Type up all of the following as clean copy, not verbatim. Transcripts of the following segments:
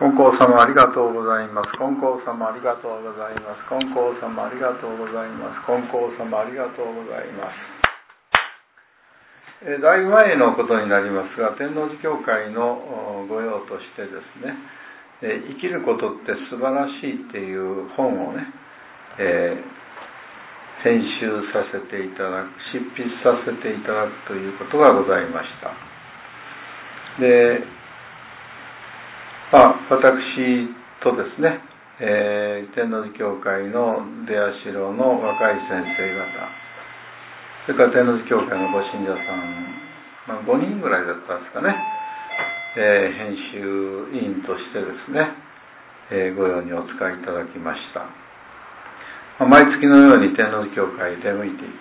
金光様ありがとうございます。金光様ありがとうございます。金光様ありがとうございます。金光様ありがとうございます。だいぶ前のことになりますが、天王寺教会の御用としてですね、生きることって素晴らしいっていう本をね、編集させていただく、執筆させていただくということがございました。で、私とですね、天王寺教会の出社の若い先生方、それから天王寺教会のご信者さん、5人ぐらいだったんですかね、編集委員としてですね、御用にお使いいただきました。毎月のように天王寺教会へ出向いていって、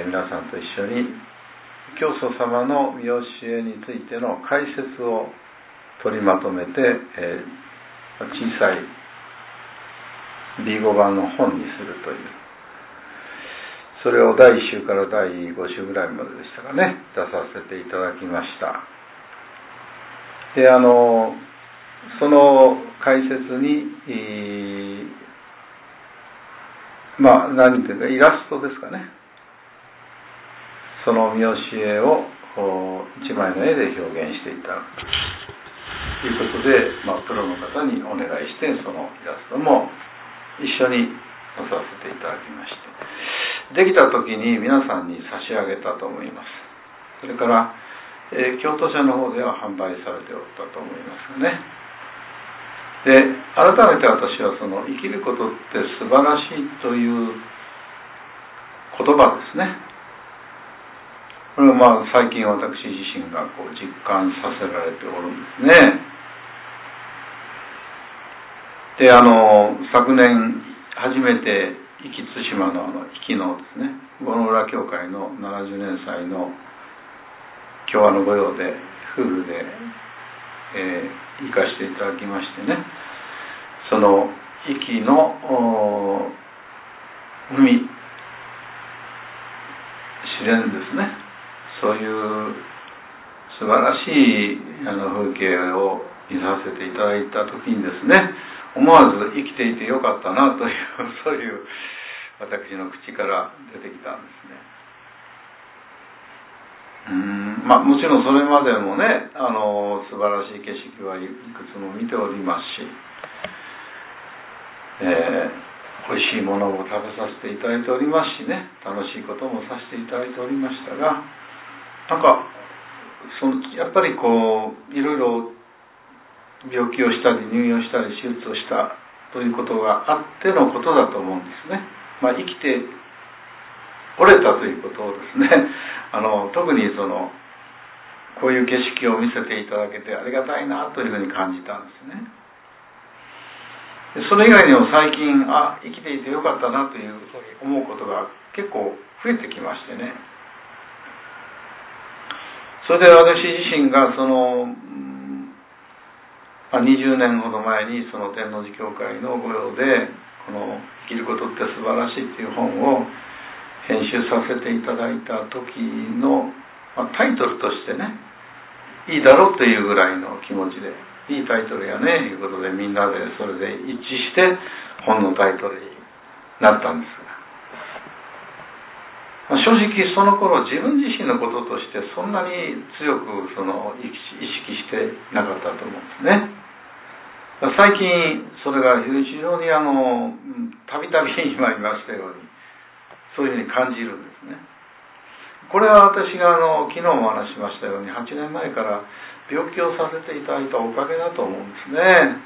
皆さんと一緒に教祖様の御教えについての解説を取りまとめて、小さい B5 版の本にするという、それを第1週から第5週ぐらいまででしたかね、出させていただきました。で、その解説に、何ていうかイラストですかね、その見教えを一枚の絵で表現していただくということで、プロの方にお願いして、そのイラストも一緒に載させていただきまして、できた時に皆さんに差し上げたと思います。それから、京都社の方では販売されておったと思いますね。で、改めて私はその生きることって素晴らしいという言葉ですね。これは最近私自身が実感させられておるんですね。で、昨年初めて壱岐対馬の壱岐のですね、五の浦教会の70年祭の共和の御用で夫婦で、行かせていただきましてね、その壱岐の海、自然ですね、そういう素晴らしい風景を見させていただいた時にですね、思わず生きていてよかったなというそういう私の口から出てきたんですね。もちろんそれまでもね、素晴らしい景色はいくつも見ておりますし、美味しいものを食べさせていただいておりますしね、楽しいこともさせていただいておりましたが、やっぱりいろいろ病気をしたり入院をしたり手術をしたということがあってのことだと思うんですね。生きておれたということをですね、特にこういう景色を見せていただけてありがたいなというふうに感じたんですね。それ以外にも最近生きていてよかったなというふうに思うことが結構増えてきましてね、それで私自身が20年ほど前にその天王寺教会の御用でこの生きることって素晴らしいっていう本を編集させていただいた時の、タイトルとしてね、いいだろうというぐらいの気持ちで、いいタイトルやねということでみんなでそれで一致して本のタイトルになったんですが、正直その頃自分自身のこととしてそんなに強く意識してなかったと思うんですね。最近それが非常にたびたび今言いましたようにそういうふうに感じるんですね。これは私が昨日もお話ししましたように8年前から病気をさせていただいたおかげだと思うんですね。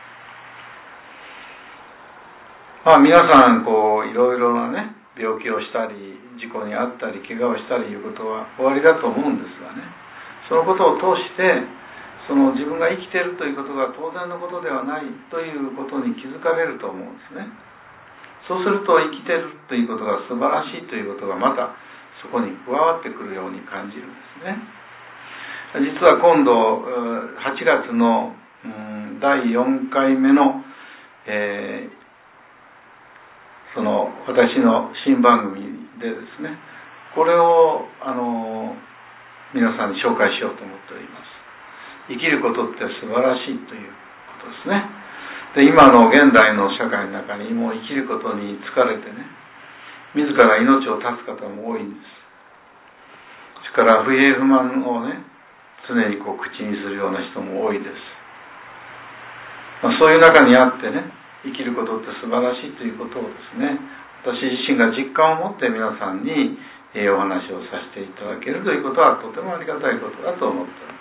皆さんいろいろなね、病気をしたり事故に遭ったり怪我をしたりいうことはおありだと思うんですがね、そのことを通して自分が生きているということが当然のことではないということに気づかれると思うんですね。そうすると生きているということが素晴らしいということがまたそこに加わってくるように感じるんですね。実は今度8月の第4回目の、私の新番組でですね、これを皆さんに紹介しようと思っております。生きることって素晴らしいということですね。で、今の現代の社会の中にもう生きることに疲れてね、自ら命を絶つ方も多いんです。それから不平不満をね、常に口にするような人も多いです。そういう中にあってね、生きることって素晴らしいということをですね、私自身が実感を持って皆さんにお話をさせていただけるということはとてもありがたいことだと思っております。